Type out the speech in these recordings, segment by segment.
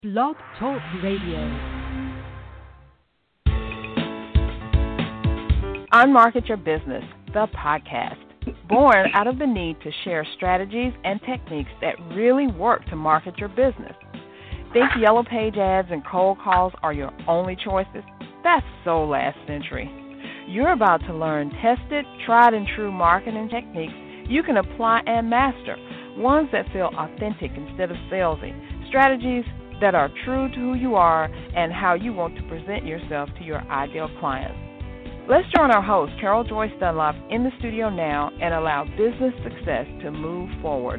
Blog Talk Radio. Unmarket Your Business, the podcast, born out of the need to share strategies and techniques that really work to market your business. Think yellow page ads and cold calls are your only choices? That's so last century. You're about to learn tested, tried and true marketing techniques you can apply and master, ones that feel authentic instead of salesy, strategies that are true to who you are and how you want to present yourself to your ideal clients. Let's join our host, Carol Joyce Dunlop, in the studio now and allow business success to move forward.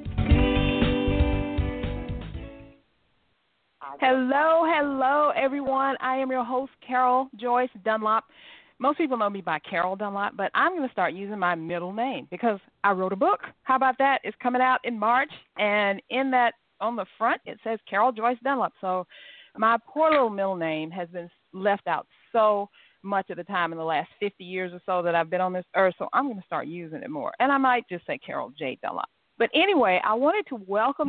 Hello, everyone. I am your host, Carol Joyce Dunlop. Most people know me by Carol Dunlop, but I'm going to start using my middle name because I wrote a book. How about that? It's coming out in March, and in that, on the front, it says Carol Joyce Dunlop. So my poor little middle name has been left out so much of the time in the last 50 years or so that I've been on this earth, so I'm going to start using it more. And I might just say Carol J. Dunlop. But anyway, I wanted to welcome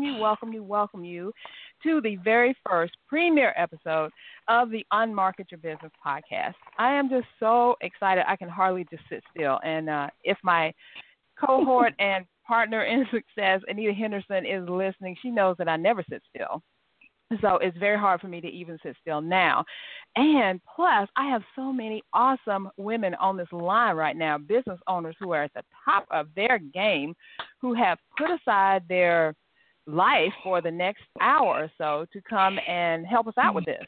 you to the very first premiere episode of the Unmarket Your Business podcast. I am just so excited I can hardly just sit still. And if my cohort and partner in success, Anita Henderson, is listening, she knows that I never sit still. So it's very hard for me to even sit still now. And plus, I have so many awesome women on this line right now, business owners who are at the top of their game, who have put aside their life for the next hour or so to come and help us out with this.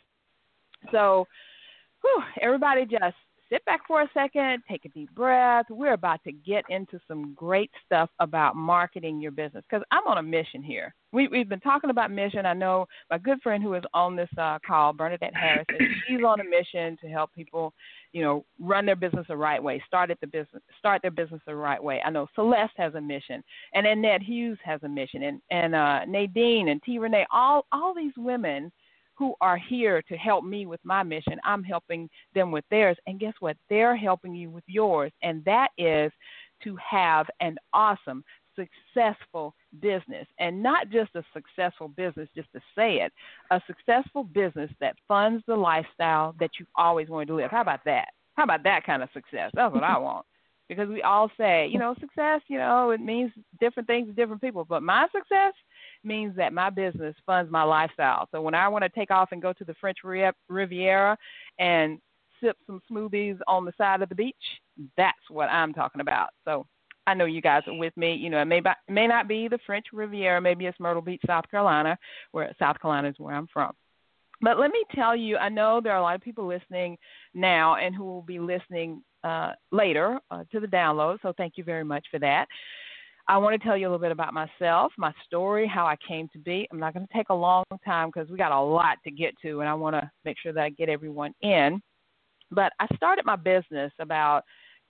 So everybody just sit back for a second, take a deep breath. We're about to get into some great stuff about marketing your business because I'm on a mission here. We've been talking about mission. I know my good friend who is on this call, Bernadette Harris, she's on a mission to help people, run their business the right way, start their business the right way. I know Celeste has a mission, and Annette Hughes has a mission, and Nadine and T. Renee, all these women who are here to help me with my mission. I'm helping them with theirs. And guess what? They're helping you with yours. And that is to have an awesome, successful business. And not just a successful business, just to say it, a successful business that funds the lifestyle that you always wanted to live. How about that? How about that kind of success? That's what I want. Because we all say, success, it means different things to different people. But my success means that my business funds my lifestyle. So when I want to take off and go to the French Riviera and sip some smoothies on the side of the beach, that's what I'm talking about. So I know you guys are with me. It may not be the French Riviera. Maybe it's Myrtle Beach, South Carolina, where South Carolina is where I'm from. But let me tell you, I know there are a lot of people listening now and who will be listening later to the download. So thank you very much for that. I want to tell you a little bit about myself, my story, how I came to be. I'm not going to take a long time because we got a lot to get to, and I want to make sure that I get everyone in. But I started my business about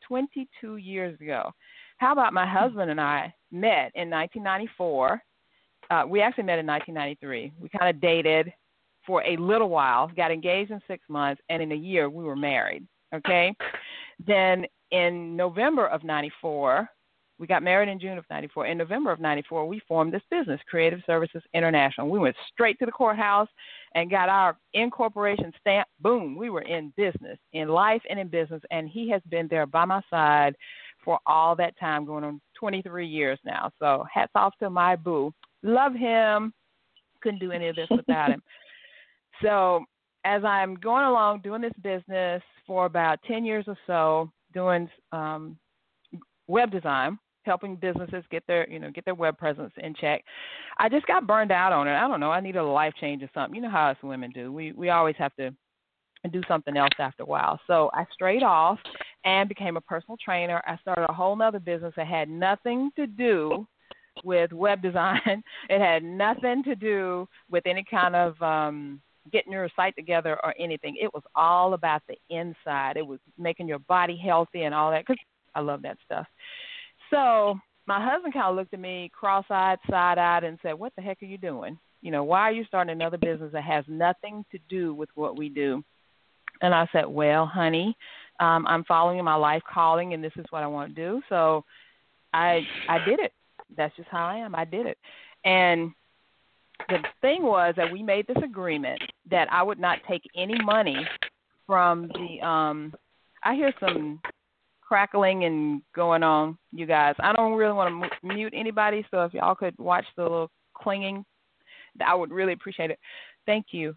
22 years ago. How about my husband and I met in 1994? We actually met in 1993. We kind of dated for a little while, got engaged in 6 months, and in a year we were married, okay? Then in November of 94, we got married in June of 94. In November of 94, we formed this business, Creative Services International. We went straight to the courthouse and got our incorporation stamp. Boom, we were in business, in life and in business, and he has been there by my side for all that time, going on 23 years now. So hats off to my boo. Love him. Couldn't do any of this without him. So as I'm going along doing this business for about 10 years or so, doing web design, helping businesses get their web presence in check, I just got burned out on it. I don't know. I needed a life change or something. You know how us women do. We always have to do something else after a while. So I strayed off and became a personal trainer. I started a whole nother business that had nothing to do with web design. It had nothing to do with any kind of getting your site together or anything. It was all about the inside. It was making your body healthy and all that, because I love that stuff. So my husband kind of looked at me cross-eyed, side-eyed, and said, what the heck are you doing? Why are you starting another business that has nothing to do with what we do? And I said, well, honey, I'm following my life calling, and this is what I want to do. So I did it. That's just how I am. I did it. And the thing was that we made this agreement that I would not take any money from the I hear some crackling and going on, you guys. I don't really want to mute anybody, so if y'all could watch the little clinging, I would really appreciate it. Thank you.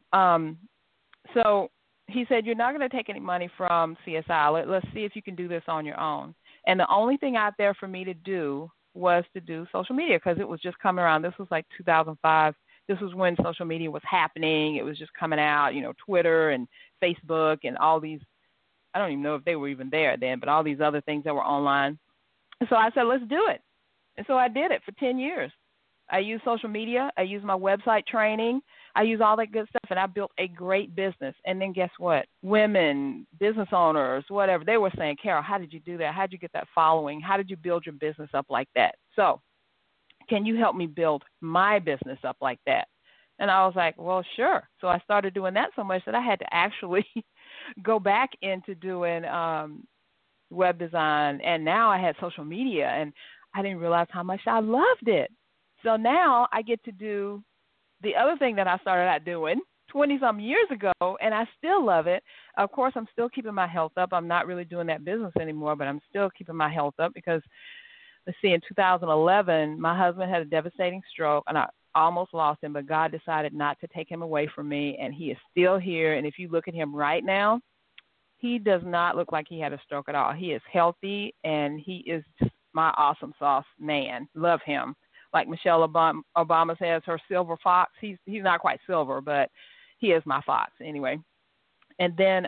So he said, you're not going to take any money from CSI. Let's see if you can do this on your own. And the only thing out there for me to do was to do social media because it was just coming around. This was like 2005. This was when social media was happening. It was just coming out, Twitter and Facebook and all these. I don't even know if they were even there then, but all these other things that were online. So I said, let's do it. And so I did it for 10 years. I used social media. I used my website training. I used all that good stuff, and I built a great business. And then guess what? Women, business owners, whatever, they were saying, Carol, how did you do that? How did you get that following? How did you build your business up like that? So can you help me build my business up like that? And I was like, well, sure. So I started doing that so much that I had to actually go back into doing web design, and now I had social media, and I didn't realize how much I loved it. So now I get to do the other thing that I started out doing 20-some years ago, and I still love it. Of course, I'm still keeping my health up. I'm not really doing that business anymore, but I'm still keeping my health up because, let's see, in 2011, my husband had a devastating stroke, and I almost lost him, but God decided not to take him away from me, and he is still here. And if you look at him right now, he does not look like he had a stroke at all. He is healthy, and he is just my awesome sauce man. Love him. Like Michelle Obama says, her silver fox. He's not quite silver, but he is my fox anyway. And then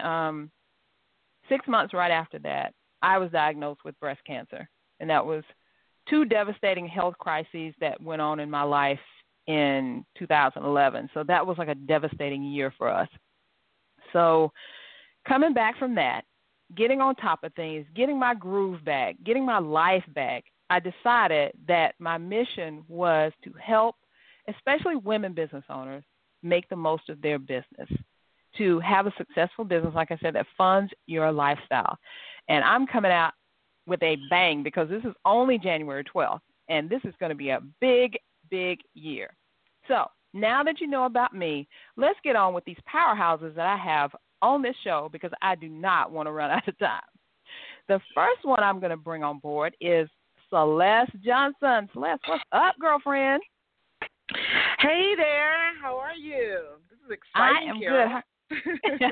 6 months right after that, I was diagnosed with breast cancer, and that was 2 devastating health crises that went on in my life in 2011. So that was like a devastating year for us. So coming back from that, getting on top of things, getting my groove back, getting my life back, I decided that my mission was to help, especially women business owners, make the most of their business, to have a successful business, like I said, that funds your lifestyle. And I'm coming out with a bang because this is only January 12th, and this is going to be a big, big year. So now that you know about me, let's get on with these powerhouses that I have on this show because I do not want to run out of time. The first one I'm going to bring on board is Celeste Johnson. Celeste, what's up, girlfriend? Hey there. How are you? This is exciting. I am Carol. good.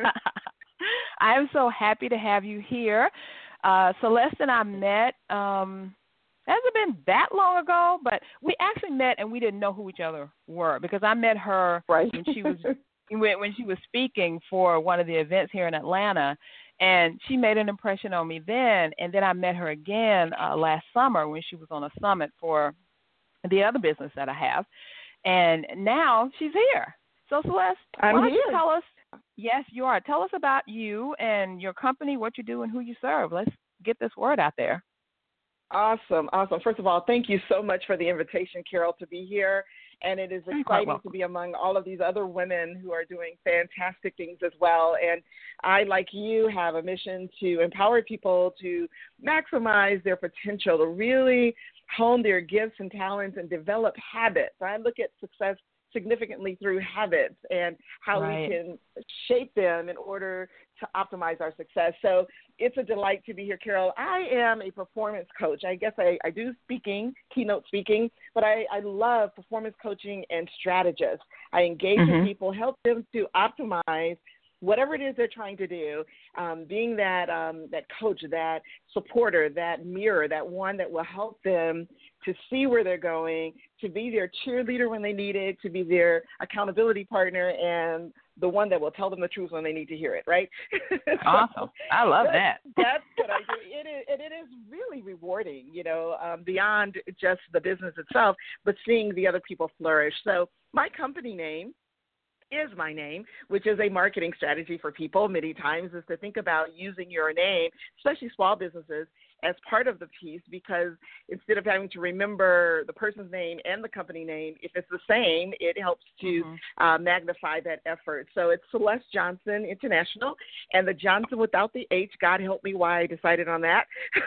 I am so happy to have you here. Celeste and I met, hasn't been that long ago, but we actually met and we didn't know who each other were because I met her right. when she was speaking for one of the events here in Atlanta. And she made an impression on me then, and then I met her again last summer when she was on a summit for the other business that I have. And now she's here. So, Celeste, why don't you tell us, yes, you are. Tell us about you and your company, what you do, and who you serve. Let's get this word out there. Awesome. First of all, thank you so much for the invitation, Carol, to be here. And it is exciting to be among all of these other women who are doing fantastic things as well. And I, like you, have a mission to empower people to maximize their potential, to really hone their gifts and talents and develop habits. I look at success significantly through habits and how we can shape them in order to optimize our success. So it's a delight to be here, Carol. I am a performance coach. I guess I do keynote speaking, but I love performance coaching and strategists. I engage with people, help them to optimize whatever it is they're trying to do, being that coach, that supporter, that mirror, that one that will help them to see where they're going, to be their cheerleader when they need it, to be their accountability partner, and the one that will tell them the truth when they need to hear it, right? Awesome. I love that. That's what I do. It is really rewarding, beyond just the business itself, but seeing the other people flourish. So my company name is my name, which is a marketing strategy for people many times, is to think about using your name, especially small businesses, as part of the piece, because instead of having to remember the person's name and the company name, if it's the same, it helps to magnify that effort. So it's Celeste Johnson International, and the Johnson without the H. God help me why I decided on that.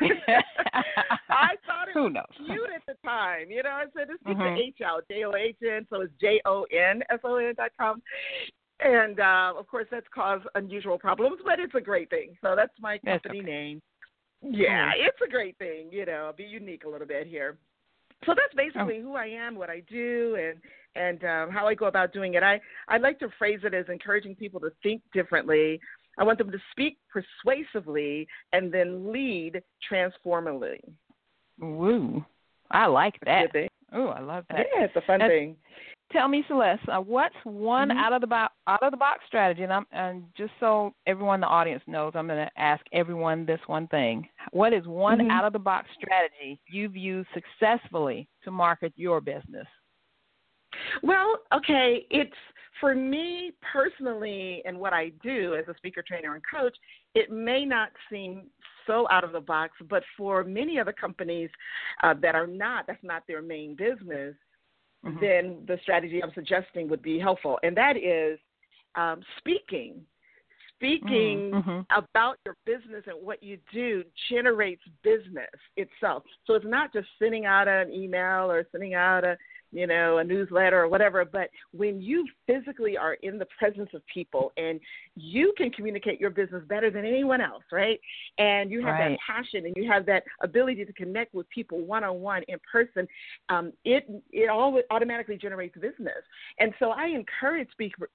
I thought it was cute at the time. You know, I said, let's get the H out, JOHN, so it's JONSON.com. And, of course, that's caused unusual problems, but it's a great thing. So that's my company name. Yeah, it's a great thing, you know, be unique a little bit here. So that's basically who I am, what I do, and how I go about doing it. I like to phrase it as encouraging people to think differently. I want them to speak persuasively and then lead transformatively. Ooh, I like that. Ooh, I love that. Yeah, it's a fun thing. Tell me, Celeste, what's one out of the box strategy? And just so everyone in the audience knows, I'm going to ask everyone this one thing. What is one out of the box strategy you've used successfully to market your business? Well, okay, it's for me personally, and what I do as a speaker, trainer, and coach, it may not seem so out of the box, but for many other companies that's not their main business, then the strategy I'm suggesting would be helpful. And that is speaking about your business and what you do generates business itself. So it's not just sending out an email or sending out a newsletter or whatever, but when you physically are in the presence of people and you can communicate your business better than anyone else, right? And you have that passion and you have that ability to connect with people one-on-one in person, it always automatically generates business. And so I encourage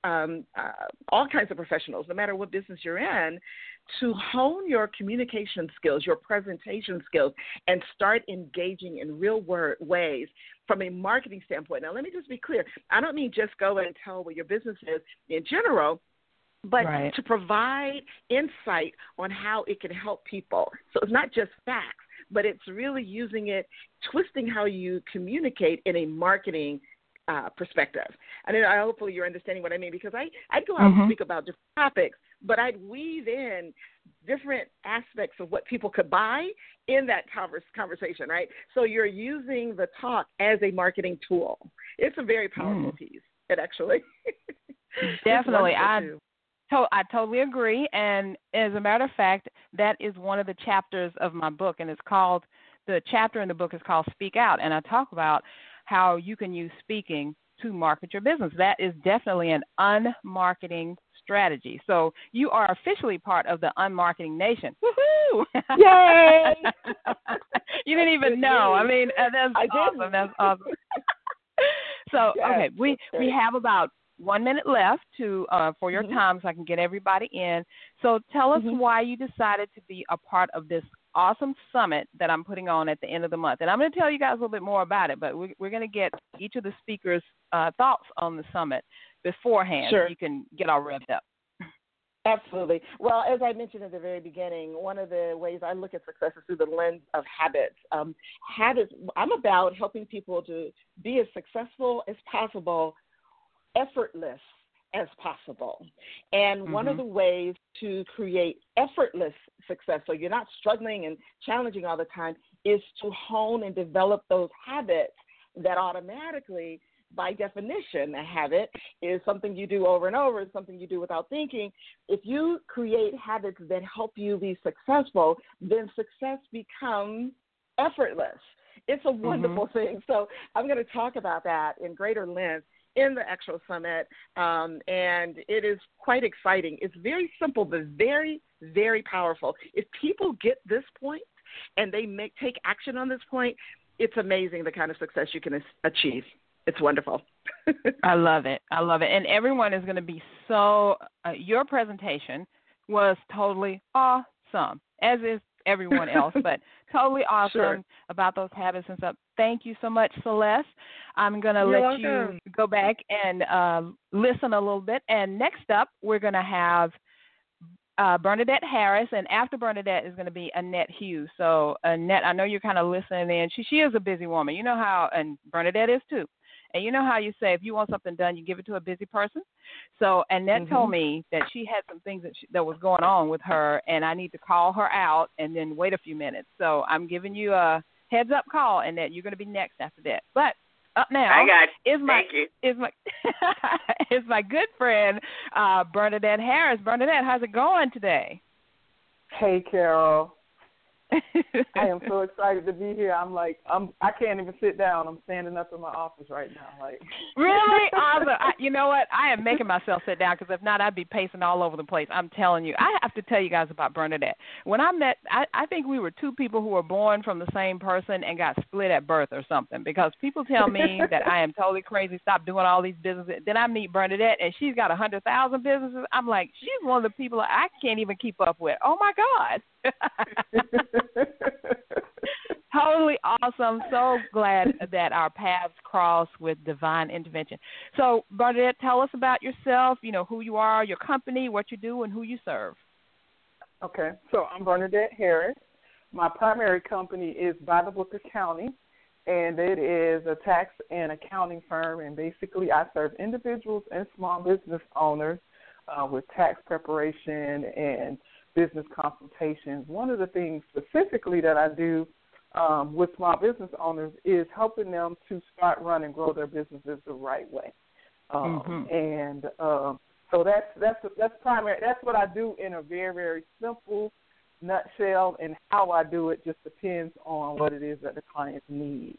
all kinds of professionals, no matter what business you're in, to hone your communication skills, your presentation skills, and start engaging in real ways from a marketing standpoint. Now, let me just be clear. I don't mean just go and tell what your business is in general, but to provide insight on how it can help people. So it's not just facts, but it's really using it, twisting how you communicate in a marketing perspective. And hopefully you're understanding what I mean, because I'd go out and speak about different topics, but I'd weave in different aspects of what people could buy in that conversation, right? So you're using the talk as a marketing tool. It's a very powerful piece. It actually. Definitely. I totally agree. And as a matter of fact, that is one of the chapters of my book, and the chapter in the book is called Speak Out. And I talk about how you can use speaking to market your business. That is definitely an unmarketing strategy. So you are officially part of the Unmarketing Nation. Woohoo! Yay! You didn't even know. I mean, that's awesome. That's awesome. So, okay, we have about 1 minute left for your time, so I can get everybody in. So tell us why you decided to be a part of this awesome summit that I'm putting on at the end of the month. And I'm going to tell you guys a little bit more about it, but we're going to get each of the speakers' thoughts on the summit beforehand so you can get all revved up. Absolutely. Well, as I mentioned at the very beginning, one of the ways I look at success is through the lens of habits. Habits. I'm about helping people to be as successful as possible, effortless as possible. And one of the ways to create effortless success, so you're not struggling and challenging all the time, is to hone and develop those habits that automatically, by definition, a habit is something you do over and over, something you do without thinking. If you create habits that help you be successful, then success becomes effortless. It's a wonderful thing. So I'm going to talk about that in greater length in the actual summit, and it is quite exciting. It's very simple, but very, very powerful. If people get this point and they take action on this point, it's amazing the kind of success you can achieve. It's wonderful. I love it. I love it. And everyone is going to be your presentation was totally awesome, as is everyone else, but totally awesome about those habits and stuff. Thank you so much, Celeste. I'm going to let you go back and listen a little bit. And next up, we're going to have Bernadette Harris, and after Bernadette is going to be Annette Hughes. So, Annette, I know you're kind of listening in. She is a busy woman. You know how, and Bernadette is too. And you know how you say if you want something done, you give it to a busy person. So Annette told me that she had some things that was going on with her, and I need to call her out and then wait a few minutes. So I'm giving you a heads up call, Annette. You're going to be next after that. But up now is my is my good friend Bernadette Harris. Bernadette, how's it going today? Hey, Carol. I am so excited to be here. I can't even sit down. I'm standing up in my office right now. Really? Awesome. You know what? I am making myself sit down because if not, I'd be pacing all over the place. I'm telling you. I have to tell you guys about Bernadette. When I met, I think we were two people who were born from the same person and got split at birth or something, because people tell me that I am totally crazy, stop doing all these businesses. Then I meet Bernadette, and she's got 100,000 businesses. I'm like, she's one of the people I can't even keep up with. Oh, my God. Totally awesome. So glad that our paths cross with divine intervention. So, Bernadette, tell us about yourself, who you are, your company, what you do, and who you serve. Okay. So I'm Bernadette Harris. My primary company is By the Book Accounting, and it is a tax and accounting firm, and basically I serve individuals and small business owners with tax preparation and business consultations. One of the things specifically that I do with small business owners is helping them to start, run, and grow their businesses the right way. And so that's primary. That's what I do in a very, very simple nutshell, and how I do it just depends on what it is that the clients need.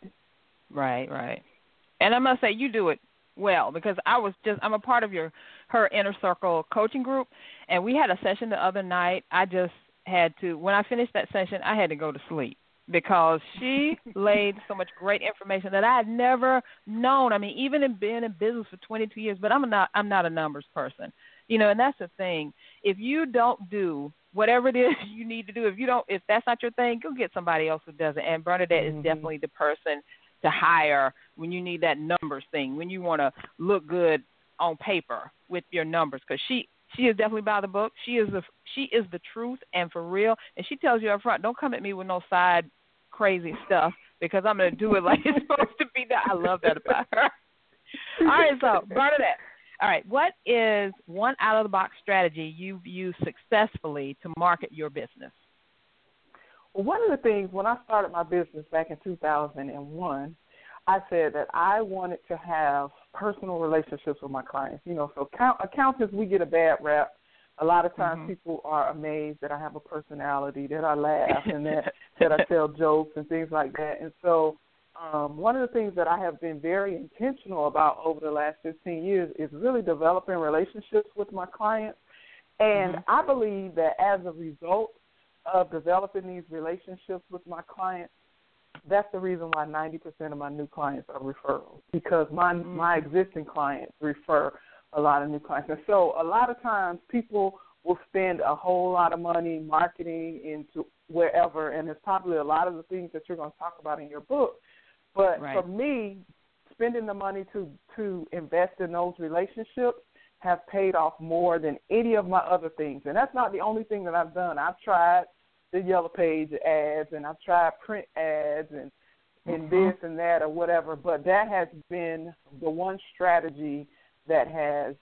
Right. And I must say, you do it well, because I'm a part of her Inner Circle coaching group, and we had a session the other night. I just had to, when I finished that session, I had to go to sleep, because she laid so much great information that I had never known. I mean, even in being in business for 22 years, but I'm not a numbers person, and that's the thing. If you don't do whatever it is you need to do, if that's not your thing, go get somebody else who does it. And Bernadette is definitely the person to hire when you need that numbers thing, when you want to look good on paper with your numbers, because she is definitely by the book. She is the truth and for real. And she tells you up front, don't come at me with no side crazy stuff, because I'm going to do it like it's supposed to be done. I love that about her. All right, so Bernadette, what is one out-of-the-box strategy you've used successfully to market your business? Well, one of the things, when I started my business back in 2001, I said that I wanted to have personal relationships with my clients. So accountants, we get a bad rap. A lot of times people are amazed that I have a personality, that I laugh, and that I tell jokes and things like that. And so one of the things that I have been very intentional about over the last 15 years is really developing relationships with my clients. And I believe that as a result of developing these relationships with my clients, that's the reason why 90% of my new clients are referrals, because my existing clients refer a lot of new clients. And so a lot of times people will spend a whole lot of money marketing into wherever, and it's probably a lot of the things that you're going to talk about in your book. But for me, spending the money to invest in those relationships have paid off more than any of my other things. And that's not the only thing that I've done. I've tried the Yellow Page ads, and I've tried print ads and this and that or whatever, but that has been the one strategy that has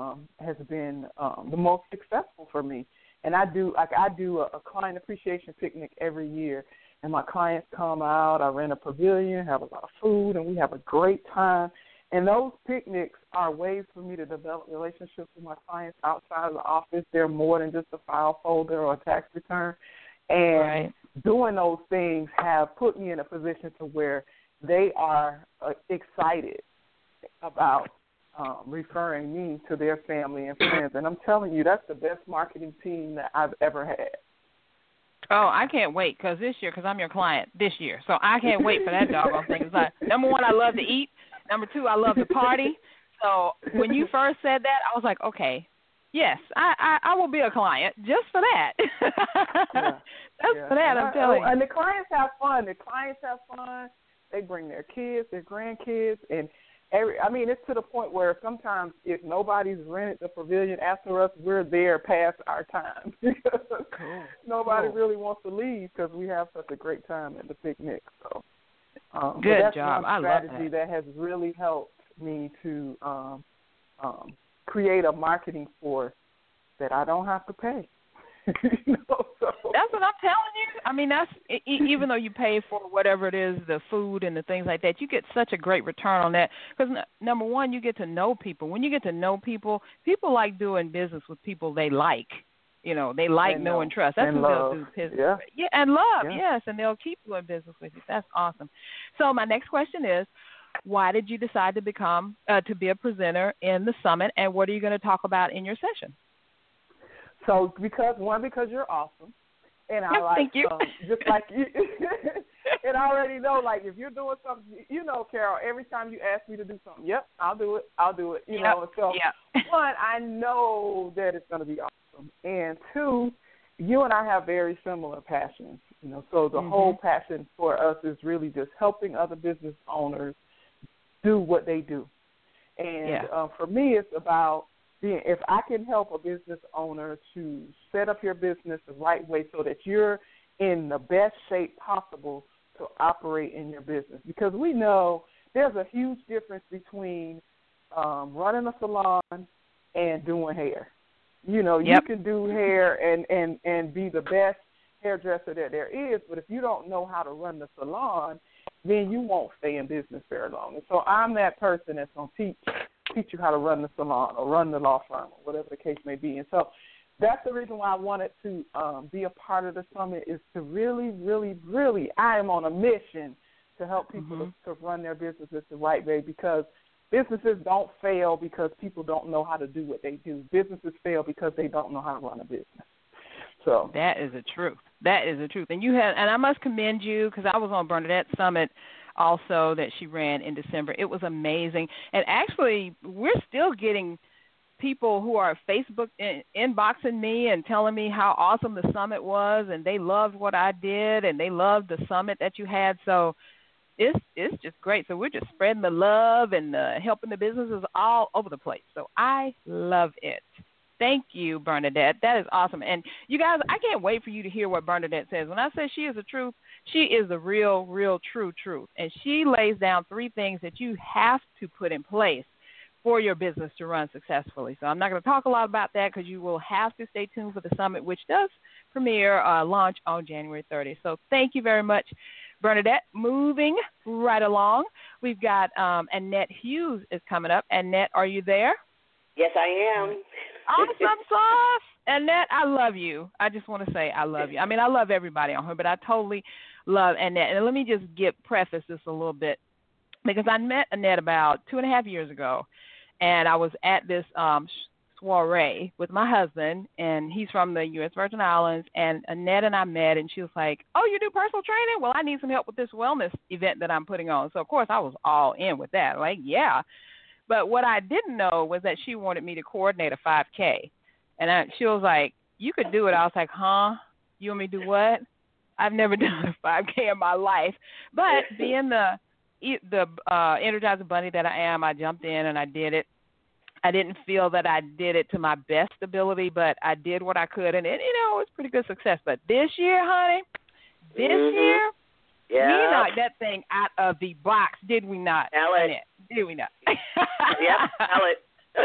been the most successful for me. And I do a client appreciation picnic every year, and my clients come out. I rent a pavilion, have a lot of food, and we have a great time. And those picnics are ways for me to develop relationships with my clients outside of the office. They're more than just a file folder or a tax return. And doing those things have put me in a position to where they are excited about referring me to their family and friends. And I'm telling you, that's the best marketing team that I've ever had. Oh, I can't wait, because I'm your client this year, so I can't wait for that doggone thing. It's like, number one, I love to eat. Number two, I love to party. So when you first said that, I was like, okay, yes, I will be a client just for that. For that, I'm telling you. And the clients have fun. They bring their kids, their grandkids, and it's to the point where sometimes if nobody's rented the pavilion after us, we're there past our time. Nobody really wants to leave because we have such a great time at the picnic. So good that's job. One strategy that has really helped me to create a marketing force that I don't have to pay. So. That's what I'm telling you. I mean, that's even though you pay for whatever it is, the food and the things like that, you get such a great return on that. Because number one, you get to know people. When you get to know people, people like doing business with people they like. They like, know, and trust. That's who they'll do business with. Yeah, and love, yes, and they'll keep doing business with you. That's awesome. So my next question is, why did you decide to become to be a presenter in the summit, and what are you going to talk about in your session? So because you're awesome, and I like thank you. Just like you, and I already know, like, if you're doing something, Carol, every time you ask me to do something, yep, I'll do it. So one, I know that it's going to be awesome, and two, you and I have very similar passions, so the whole passion for us is really just helping other business owners do what they do, and for me, it's about if I can help a business owner to set up your business the right way so that you're in the best shape possible to operate in your business. Because we know there's a huge difference between running a salon and doing hair. You can do hair and be the best hairdresser that there is, but if you don't know how to run the salon, then you won't stay in business very long. And so I'm that person that's going to teach you how to run the salon or run the law firm or whatever the case may be. And so that's the reason why I wanted to be a part of the summit, is to really, really, really, I am on a mission to help people to run their businesses the right way, because businesses don't fail because people don't know how to do what they do. Businesses fail because they don't know how to run a business. So that is the truth. That is the truth. And I must commend you, because I was on Bernadette's summit also that she ran in December. It was amazing. And actually, we're still getting people who are Facebook inboxing me and telling me how awesome the summit was, and they loved what I did, and they loved the summit that you had. So it's just great. So we're just spreading the love and helping the businesses all over the place. So I love it. Thank you, Bernadette. That is awesome. And you guys, I can't wait for you to hear what Bernadette says. When I say she is the truth, she is the real, real, true truth. And she lays down 3 things that you have to put in place for your business to run successfully. So I'm not going to talk a lot about that, because you will have to stay tuned for the summit, which does launch on January 30th. So thank you very much, Bernadette. Moving right along, we've got Annette Hughes is coming up. Annette, are you there? Yes, I am. Awesome sauce. Annette, I love you. I just want to say I love you. I mean, I love everybody on her, but I totally love Annette. And let me just preface this a little bit, because I met Annette about 2.5 years ago, and I was at this soiree with my husband, and he's from the U.S. Virgin Islands, and Annette and I met, and she was like, oh, you do personal training? Well, I need some help with this wellness event that I'm putting on. So, of course, I was all in with that. Like, yeah. But what I didn't know was that she wanted me to coordinate a 5K. And she was like, you could do it. I was like, huh? You want me to do what? I've never done a 5K in my life. But being the Energizer Bunny that I am, I jumped in and I did it. I didn't feel that I did it to my best ability, but I did what I could. And, it was pretty good success. But this year, honey, year, we knocked that thing out of the box, did we not? Annette? Did we not? Yep, tell it.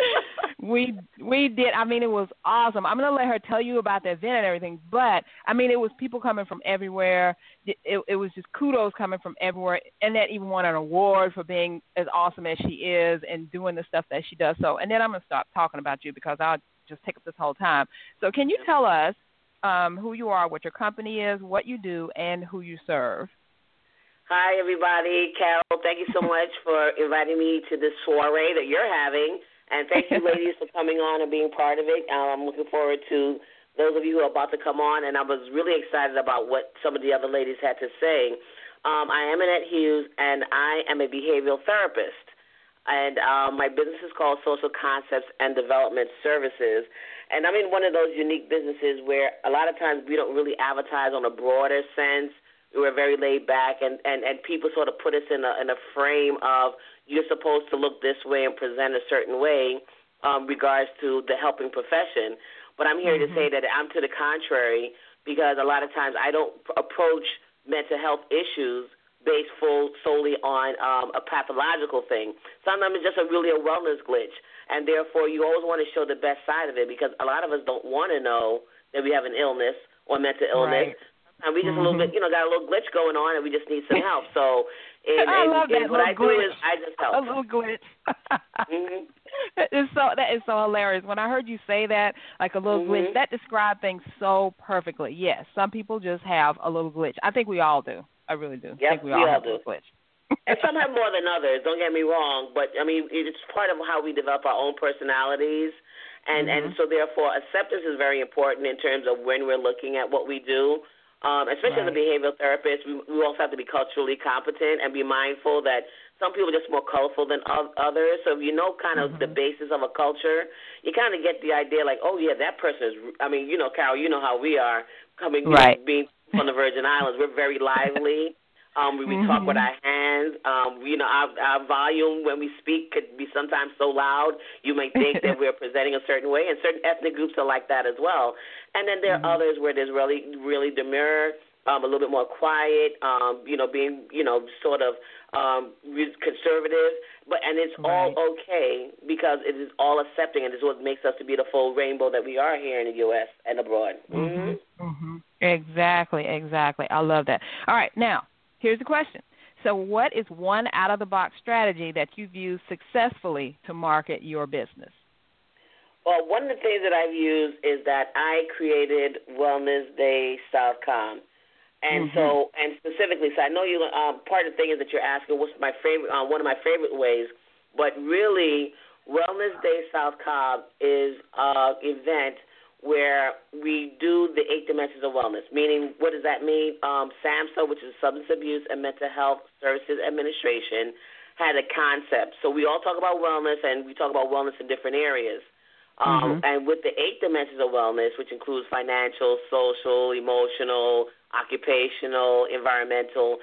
We did. I mean, it was awesome. I'm going to let her tell you about the event and everything, but, I mean, it was people coming from everywhere. It was just kudos coming from everywhere. Annette even won an award for being as awesome as she is and doing the stuff that she does. So, and then I'm going to stop talking about you, because I'll just take up this whole time. So can you tell us who you are, what your company is, what you do, and who you serve? Hi, everybody. Carol, thank you so much for inviting me to this soiree that you're having. And thank you, ladies, for coming on and being part of it. I'm looking forward to those of you who are about to come on. And I was really excited about what some of the other ladies had to say. I am Annette Hughes, and I am a behavioral therapist. And my business is called Social Concepts and Development Services. And I'm in one of those unique businesses where a lot of times we don't really advertise on a broader sense. We're very laid back, and people sort of put us in a frame of you're supposed to look this way and present a certain way regards to the helping profession. But I'm here to say that I'm to the contrary, because a lot of times I don't approach mental health issues based solely on a pathological thing. Sometimes it's just really a wellness glitch, and therefore you always want to show the best side of it, because a lot of us don't want to know that we have an illness or mental illness. Right. And we just a little bit, got a little glitch going on, and we just need some help. So, I love that what I glitch. do is I just help. A little glitch. That is so hilarious. When I heard you say that, like a little glitch, that described things so perfectly. Yes, some people just have a little glitch. I think we all do. I really do. Yep, I think we all have a little glitch. And some have more than others. Don't get me wrong, but I mean it's part of how we develop our own personalities. And so, therefore, acceptance is very important in terms of when we're looking at what we do. Especially as a behavioral therapist, we also have to be culturally competent and be mindful that some people are just more colorful than others. So if you know kind of the basis of a culture, you kind of get the idea like, oh, yeah, that person is – I mean, Carol, you know how we are being from the Virgin Islands. We're very lively. We talk with our hands. Our volume when we speak could be sometimes so loud you may think that we're presenting a certain way, and certain ethnic groups are like that as well. And then there are others where there's really, really demure, a little bit more quiet, being, sort of conservative. And it's all okay because it is all accepting, and it's what makes us to be the full rainbow that we are here in the U.S. and abroad. Exactly. I love that. All right, now, here's the question. So what is one out-of-the-box strategy that you've used successfully to market your business? Well, one of the things that I've used is that I created Wellness Day Southcom. And so, and specifically, so I know you. Part of the thing is that you're asking what's my favorite, one of my favorite ways, but really, Wellness Day Southcom is an event where we do the 8 dimensions of wellness, meaning what does that mean? SAMHSA, which is Substance Abuse and Mental Health Services Administration, had a concept. So we all talk about wellness, and we talk about wellness in different areas. And with the 8 dimensions of wellness, which includes financial, social, emotional, occupational, environmental,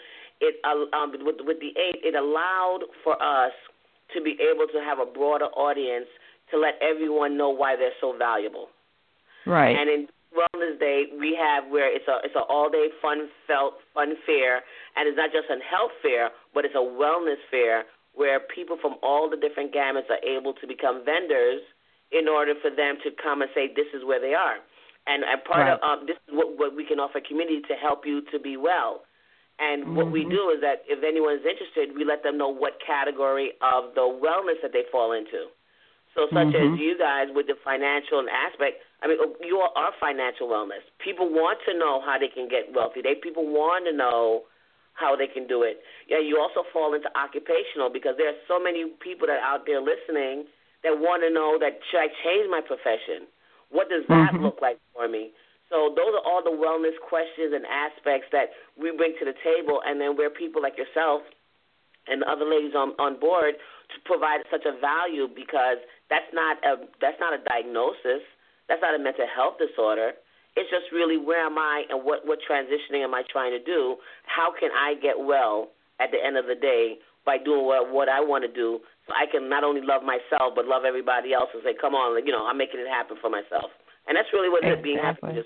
with the 8, it allowed for us to be able to have a broader audience to let everyone know why they're so valuable. Right. And in Wellness Day, we have where it's an all-day fun fair, and it's not just a health fair, but it's a wellness fair where people from all the different gamuts are able to become vendors in order for them to come and say this is where they are. And part of this is what we can offer community to help you to be well. And what we do is that if anyone is interested, we let them know what category of the wellness that they fall into. So such as you guys with the financial aspect, I mean, you are financial wellness. People want to know how they can get wealthy. People want to know how they can do it. Yeah, you also fall into occupational because there are so many people that are out there listening that want to know that should I change my profession? What does that look like for me? So those are all the wellness questions and aspects that we bring to the table, and then where people like yourself and the other ladies on board to provide such a value, because that's not a diagnosis. That's not a mental health disorder. It's just really where am I and what transitioning am I trying to do? How can I get well at the end of the day by doing what I want to do so I can not only love myself but love everybody else and say, come on, I'm making it happen for myself. And that's really what it is, being happy.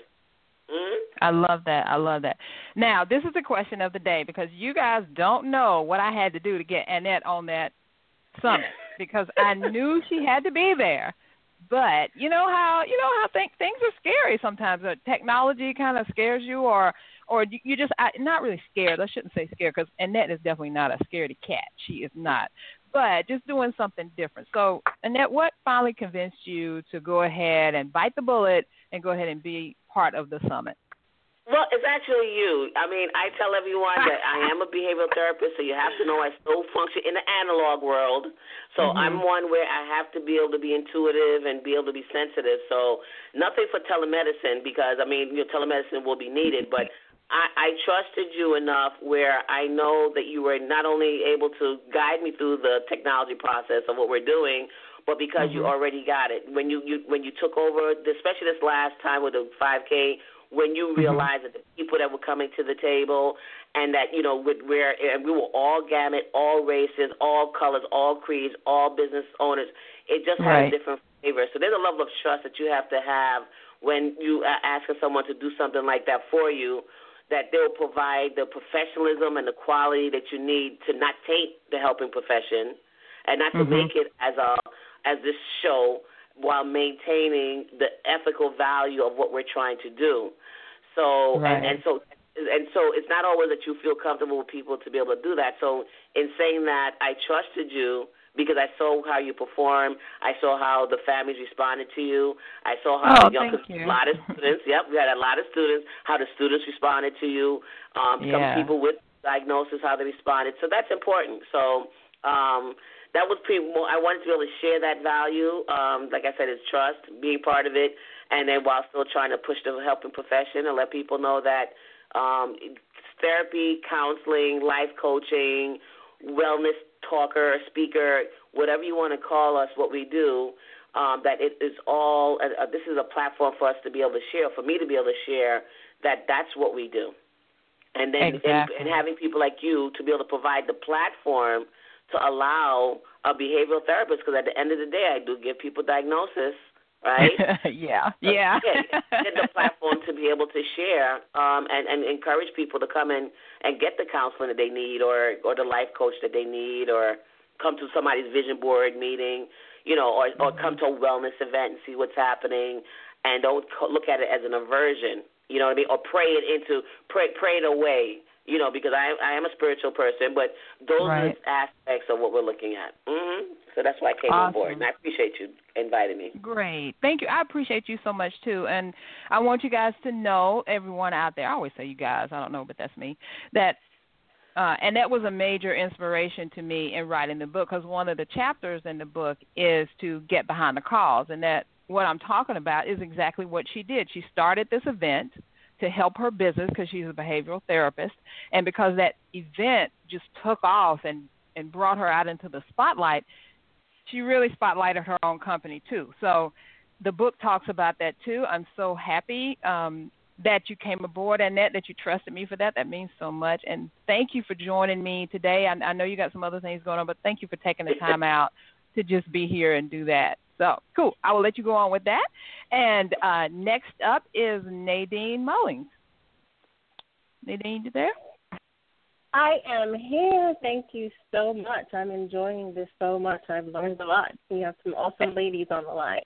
I love that. Now, this is the question of the day because you guys don't know what I had to do to get Annette on that summit because I knew she had to be there. But you know how things are scary sometimes. Technology kind of scares you, or you just not really scared. I shouldn't say scared because Annette is definitely not a scaredy cat. She is not. But just doing something different. So, Annette, what finally convinced you to go ahead and bite the bullet and go ahead and be part of the summit? Well, it's actually you. I mean, I tell everyone that I am a behavioral therapist, so you have to know I still function in the analog world. So I'm one where I have to be able to be intuitive and be able to be sensitive. So nothing for telemedicine because, telemedicine will be needed, but I trusted you enough where I know that you were not only able to guide me through the technology process of what we're doing, but because you already got it. When you took over, especially this last time with the 5K, when you realized that the people that were coming to the table and that, and we were all gamut, all races, all colors, all creeds, all business owners, it just had a different flavor. So there's a level of trust that you have to have when you asking someone to do something like that for you, that they'll provide the professionalism and the quality that you need to not taint the helping profession and not to make it as this show while maintaining the ethical value of what we're trying to do. So and so it's not always that you feel comfortable with people to be able to do that. So in saying that, I trusted you because I saw how you perform. I saw how the families responded to you. I saw how a lot of students, we had a lot of students, how the students responded to you. Some people with diagnosis, how they responded. So that's important. So that was I wanted to be able to share that value. Like I said, it's trust, being part of it, and then while still trying to push the helping profession and let people know that therapy, counseling, life coaching, wellness talker, speaker, whatever you want to call us, what we do, that it is all, this is a platform for us to be able to share, for me to be able to share that that's what we do. And then and having people like you to be able to provide the platform to allow a behavioral therapist, because at the end of the day, I do give people diagnosis, right? Get the platform to be able to share and encourage people to come in and get the counseling that they need or the life coach that they need or come to somebody's vision board meeting, or come to a wellness event and see what's happening and don't look at it as an aversion, you know what I mean, or pray it away. Because I am a spiritual person, but those are the aspects of what we're looking at. So that's why I came on board, and I appreciate you inviting me. Great. Thank you. I appreciate you so much, too. And I want you guys to know, everyone out there, I always say you guys, I don't know, but that's me, that and that was a major inspiration to me in writing the book, because one of the chapters in the book is to get behind the cause, and that what I'm talking about is exactly what she did. She started this event to help her business because she's a behavioral therapist, and because that event just took off and brought her out into the spotlight, she really spotlighted her own company too. So the book talks about that too. I'm so happy that you came aboard, Annette, that you trusted me for that. That means so much. And thank you for joining me today. I know you got some other things going on, but thank you for taking the time out to just be here and do that. So, cool. I will let you go on with that. And next up is Nadine Mullings. Nadine, you there? I am here. Thank you so much. I'm enjoying this so much. I've learned a lot. We have some awesome ladies on the line.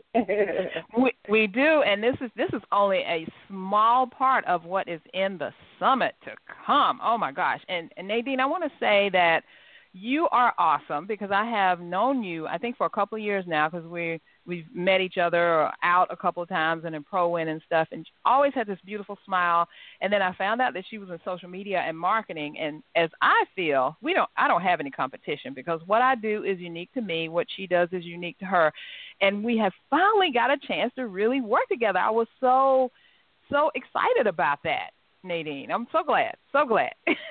we do, and this is only a small part of what is in the summit to come. Oh, my gosh. And Nadine, I want to say that you are awesome because I have known you, I think, for a couple of years now because we've met each other out a couple of times and in Pro-Win and stuff, and she always had this beautiful smile. And then I found out that she was in social media and marketing, and as I feel, I don't have any competition because what I do is unique to me. What she does is unique to her. And we have finally got a chance to really work together. I was so excited about that, Nadine. I'm so glad. So glad.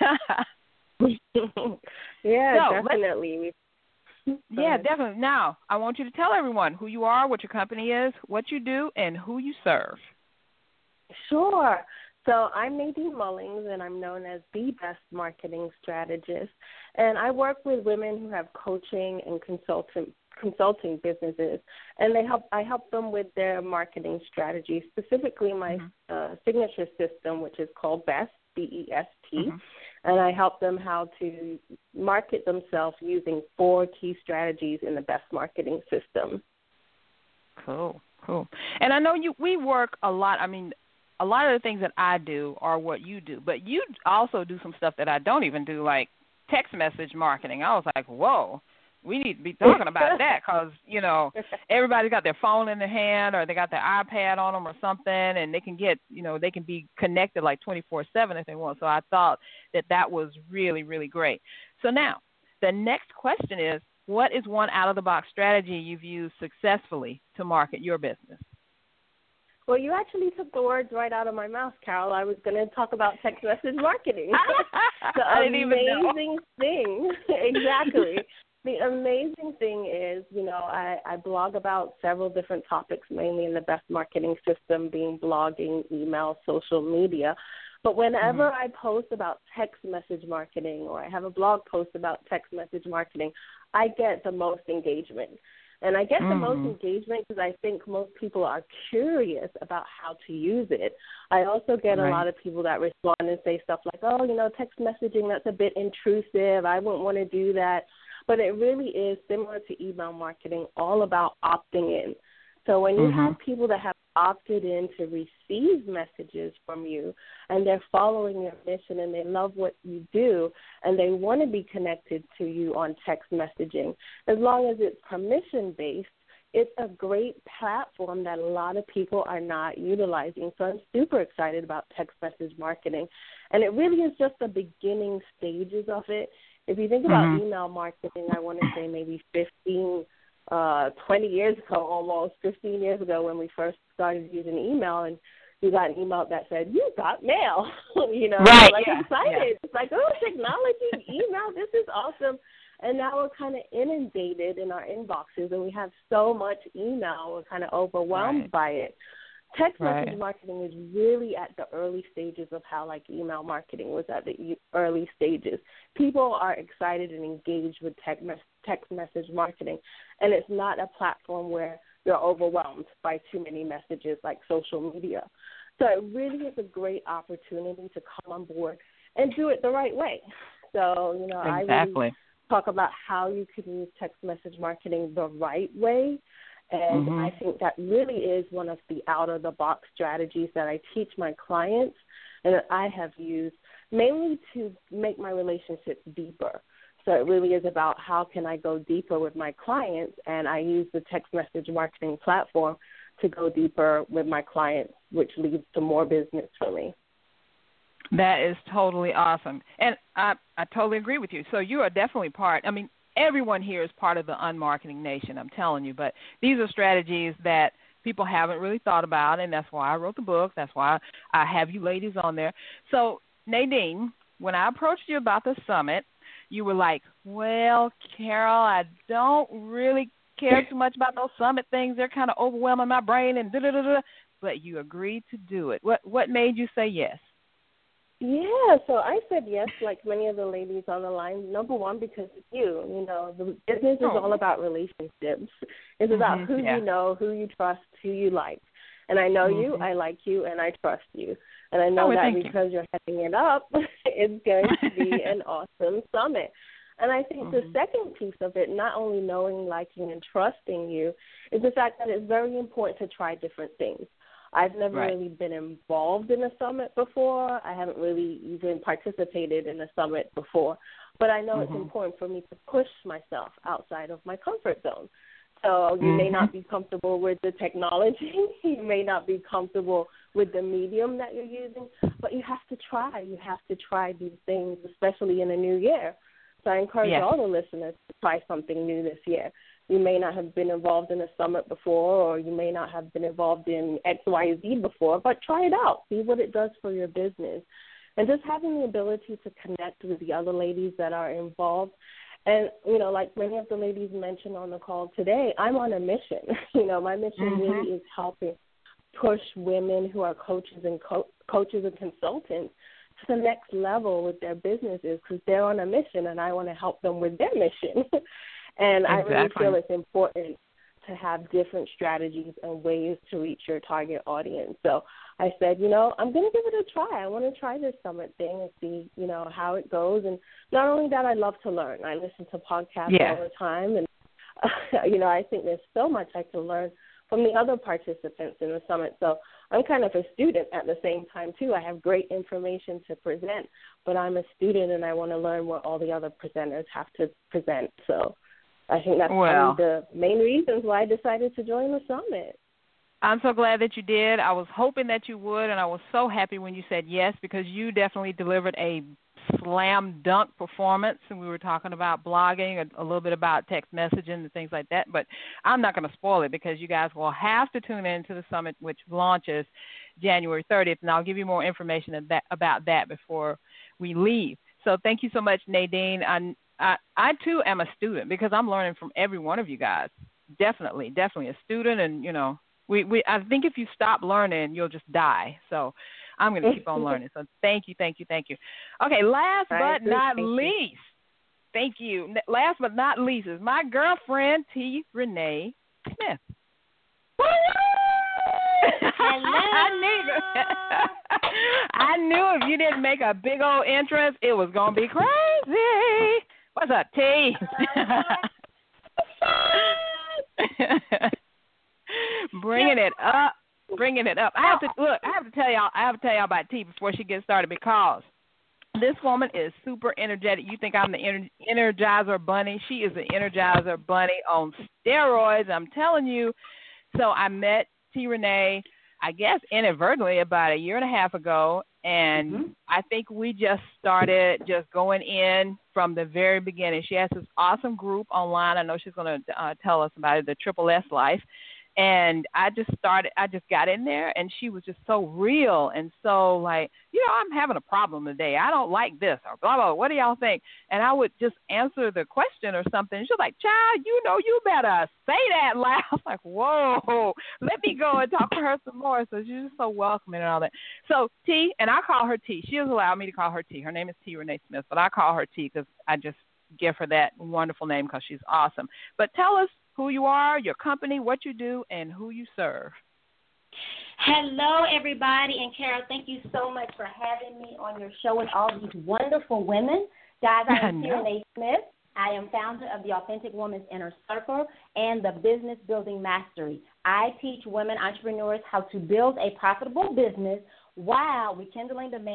Definitely. Yeah, definitely. Now, I want you to tell everyone who you are, what your company is, what you do, and who you serve. Sure. So I'm Nadine Mullings, and I'm known as the best marketing strategist. And I work with women who have coaching and consulting businesses, and I help them with their marketing strategy, specifically my signature system, which is called BEST, BEST. And I help them how to market themselves using 4 key strategies in the BEST marketing system. Cool. And I know we work a lot. I mean, a lot of the things that I do are what you do, but you also do some stuff that I don't even do, like text message marketing. I was like, whoa. We need to be talking about that because, everybody's got their phone in their hand or they got their iPad on them or something, and they can get, they can be connected like 24/7 if they want. So I thought that was really, really great. So now the next question is, what is one out-of-the-box strategy you've used successfully to market your business? Well, you actually took the words right out of my mouth, Carol. I was going to talk about text message marketing. I didn't even know. Amazing thing. Exactly. The amazing thing is, I blog about several different topics, mainly in the BEST marketing system, being blogging, email, social media. But whenever I post about text message marketing or I have a blog post about text message marketing, I get the most engagement. And I get the most engagement because I think most people are curious about how to use it. I also get a lot of people that respond and say stuff like, oh, text messaging, that's a bit intrusive. I wouldn't want to do that. But it really is similar to email marketing, all about opting in. So when you have people that have opted in to receive messages from you and they're following your mission and they love what you do and they want to be connected to you on text messaging, as long as it's permission-based, it's a great platform that a lot of people are not utilizing. So I'm super excited about text message marketing. And it really is just the beginning stages of it. If you think about email marketing, I want to say maybe 20 years ago, almost 15 years ago, when we first started using email, and you got an email that said, you got mail, excited. Yeah. It's like, oh, technology, email, this is awesome. And now we're kind of inundated in our inboxes, and we have so much email, we're kind of overwhelmed by it. Text message marketing is really at the early stages of how email marketing was at the early stages. People are excited and engaged with text message marketing, and it's not a platform where you're overwhelmed by too many messages like social media. So it really is a great opportunity to come on board and do it the right way. So, I really talk about how you can use text message marketing the right way. And I think that really is one of the out-of-the-box strategies that I teach my clients and that I have used mainly to make my relationships deeper. So it really is about how can I go deeper with my clients, and I use the text message marketing platform to go deeper with my clients, which leads to more business for me. That is totally awesome. And I totally agree with you. So you are definitely everyone here is part of the Unmarketing Nation, I'm telling you. But these are strategies that people haven't really thought about, and that's why I wrote the book. That's why I have you ladies on there. So, Nadine, when I approached you about the summit, you were like, well, Carol, I don't really care too much about those summit things. They're kind of overwhelming my brain and da-da-da-da. But you agreed to do it. What made you say yes? Yeah, so I said yes, like many of the ladies on the line. Number one, because it's you. The business is all about relationships. It's about who you know, who you trust, who you like. And I know you, I like you, and I trust you. And I know that because you're heading it up, it's going to be an awesome summit. And I think the second piece of it, not only knowing, liking, and trusting you, is the fact that it's very important to try different things. I've never really been involved in a summit before. I haven't really even participated in a summit before. But I know it's important for me to push myself outside of my comfort zone. So you may not be comfortable with the technology. You may not be comfortable with the medium that you're using. But you have to try. You have to try these things, especially in a new year. So I encourage all the listeners to try something new this year. You may not have been involved in a summit before, or you may not have been involved in X, Y, Z before, but try it out. See what it does for your business. And just having the ability to connect with the other ladies that are involved. And, like many of the ladies mentioned on the call today, I'm on a mission. My mission really is helping push women who are coaches and consultants to the next level with their businesses, because they're on a mission, and I want to help them with their mission. And I really feel it's important to have different strategies and ways to reach your target audience. So I said, I'm going to give it a try. I want to try this summit thing and see, how it goes. And not only that, I love to learn. I listen to podcasts all the time. And, I think there's so much I can learn from the other participants in the summit. So I'm kind of a student at the same time, too. I have great information to present, but I'm a student, and I want to learn what all the other presenters have to present. So I think that's one of the main reasons why I decided to join the summit. I'm so glad that you did. I was hoping that you would, and I was so happy when you said yes, because you definitely delivered a slam dunk performance. And we were talking about blogging, a little bit about text messaging and things like that. But I'm not going to spoil it, because you guys will have to tune in to the summit, which launches January 30th. And I'll give you more information about that before we leave. So thank you so much, Nadine. I too am a student, because I'm learning from every one of you guys. Definitely a student, and I think if you stop learning, you'll just die. So I'm going to keep on learning. So thank you. Okay, last but not least, Thank you. Last but not least is my girlfriend, T. Renee Smith. I knew if you didn't make a big old entrance, it was going to be crazy. What's up, T? Bringing it up. I have to tell y'all about T before she gets started, because this woman is super energetic. You think I'm the Energizer Bunny? She is the Energizer Bunny on steroids. I'm telling you. So I met T. Renee, I guess inadvertently, about a year and a half ago, and I think we just started just going in from the very beginning. She has this awesome group online. I know she's going to tell us about it, the Triple S Life. And I just got in there, and she was just so real and so like, I'm having a problem today. I don't like this, or blah, blah, blah. What do y'all think? And I would just answer the question or something. And she was like, child, you better say that loud. I was like, whoa, let me go and talk to her some more. So she's just so welcoming and all that. So T, and I call her T. She has allowed me to call her T. Her name is T. Renee Smith, but I call her T because I just give her that wonderful name because she's awesome. But tell us who you are, your company, what you do, and who you serve. Hello, everybody. And Carol, thank you so much for having me on your show with all these wonderful women. Guys, I am T. Renee Smith. I am founder of the Authentic Woman's Inner Circle and the Business Building Mastery. I teach women entrepreneurs how to build a profitable business while rekindling the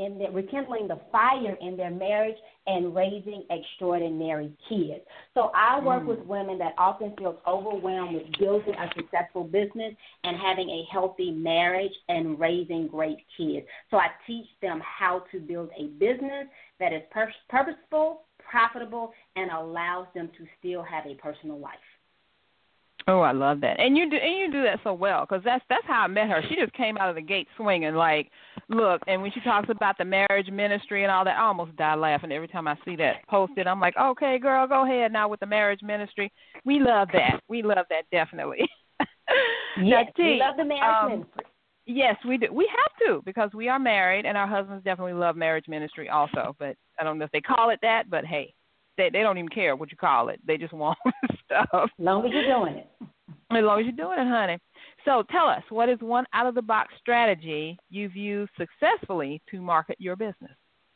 fire in their marriage and raising extraordinary kids. So I work with women that often feel overwhelmed with building a successful business and having a healthy marriage and raising great kids. So I teach them how to build a business that is purposeful, profitable, and allows them to still have a personal life. Oh, I love that, and you do that so well, because that's how I met her. She just came out of the gate swinging, like, look. And when she talks about the marriage ministry and all that, I almost die laughing every time I see that posted. I'm like, okay, girl, go ahead now with the marriage ministry. We love that. We love that definitely. Yes, we love the marriage ministry. Yes, we do. We have to, because we are married, and our husbands definitely love marriage ministry also. But I don't know if they call it that, but hey. They don't even care what you call it. They just want stuff. As long as you're doing it. As long as you're doing it, honey. So tell us, what is one out-of-the-box strategy you've used successfully to market your business?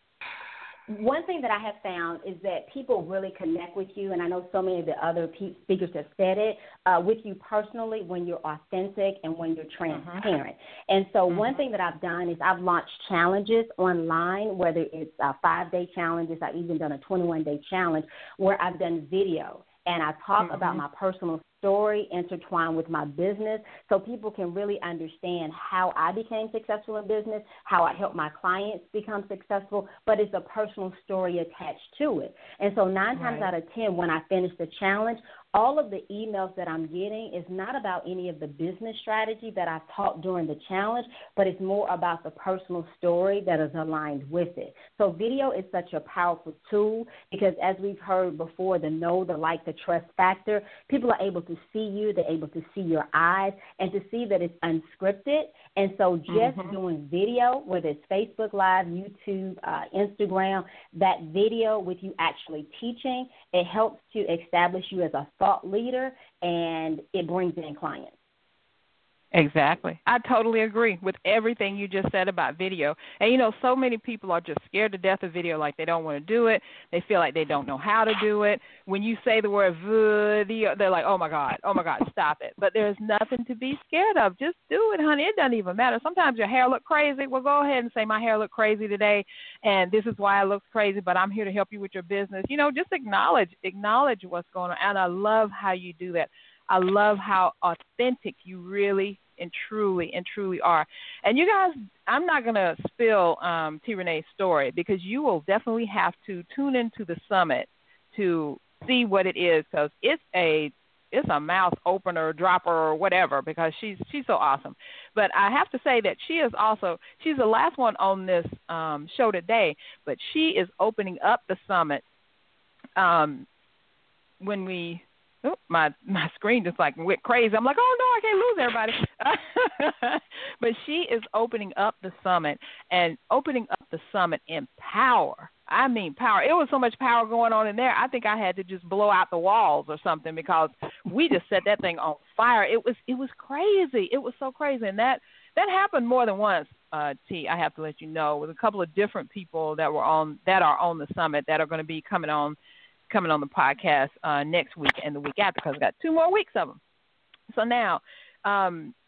One thing that I have found is that people really connect with you, and I know so many of the other speakers have said it, with you personally when you're authentic and when you're transparent. And so one thing that I've done is I've launched challenges online, whether it's 5-day challenges. I've even done a 21-day challenge where I've done video, and I talk about my personal story intertwined with my business so people can really understand how I became successful in business, how I help my clients become successful, but it's a personal story attached to it. And so 9 times out of 10, when I finish the challenge, all of the emails that I'm getting is not about any of the business strategy that I've taught during the challenge, but it's more about the personal story that is aligned with it. So video is such a powerful tool because, as we've heard before, the know, the like, the trust factor, people are able to see you, they're able to see your eyes, and to see that it's unscripted. And so just doing video, whether it's Facebook Live, YouTube, Instagram, that video with you actually teaching, it helps to establish you as a thought leader, and it brings in clients. Exactly. I totally agree with everything you just said about video. And, so many people are just scared to death of video, like they don't want to do it. They feel like they don't know how to do it. When you say the word video, they're like, oh, my God, stop it. But there's nothing to be scared of. Just do it, honey. It doesn't even matter. Sometimes your hair look crazy. Well, go ahead and say my hair look crazy today, and this is why it looks crazy, but I'm here to help you with your business. Just acknowledge what's going on. And I love how you do that. I love how authentic you really and truly are. And you guys, I'm not going to spill T. Renee's story because you will definitely have to tune into the summit to see what it is, because it's a mouth opener, dropper, or whatever, because she's so awesome. But I have to say that she's the last one on this show today, but she is opening up the summit when we – my screen just went crazy. I'm like, oh, no, I can't lose everybody. But she is opening up the summit and opening up the summit in power. I mean, power. It was so much power going on in there. I think I had to just blow out the walls or something because we just set that thing on fire. It was crazy. It was so crazy, and that happened more than once. T, I have to let you know, with a couple of different people that are on the summit that are going to be coming on the podcast next week and the week after, because I've got 2 more weeks of them. So now, I